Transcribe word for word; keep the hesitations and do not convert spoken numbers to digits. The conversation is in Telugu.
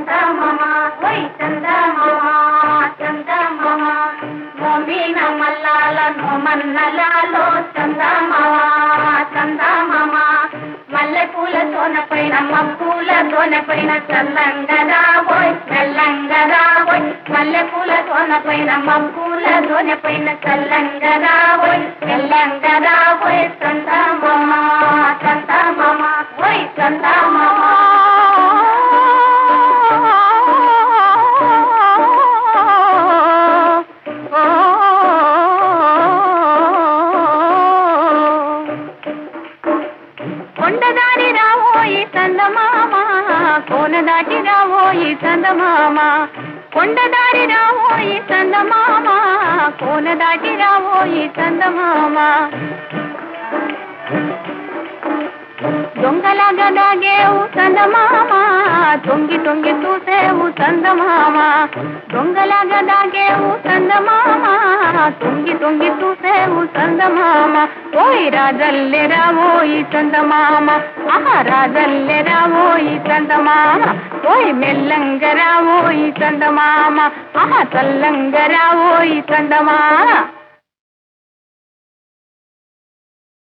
చందమామ ఓయ్ చందమామ చందమామ మోమిన మల్లాల నోమన్నలాలో చందమామ చందమామ మల్లె పూల తోన పైన మబ్బుల తోన పైన చల్లంగదా ఓయ్ మెల్లంగదా ఓయ్ మల్లె పూల తోన పైన మబ్బుల తోన పైన చల్లంగదా ఓయ్ మెల్లంగదా ఓయ్ చందమామ చందమామ ఓయ్ చందమామ కొండదారి రావోయి చందమామ కోన దాటి రావోయి చందమామ కొండదారి రావోయి చందమామ కోన దాటి రావోయి చందమామ దొంగలాగా దాగేవు చందమామ తొంగి తొంగి చూసేవు చందమామ దొంగలాగా దాగేవు చందమామ తొంగి తొంగి చూసేవు చందమామ ఓయ్ రాజల్లె రావోయి చందమామ ఆహా రాజల్లె రావోయి చందమామ ఓయ్ మెల్లంగ రావోయి చందమామ ఆహా చల్లంగ రావోయి చందమామ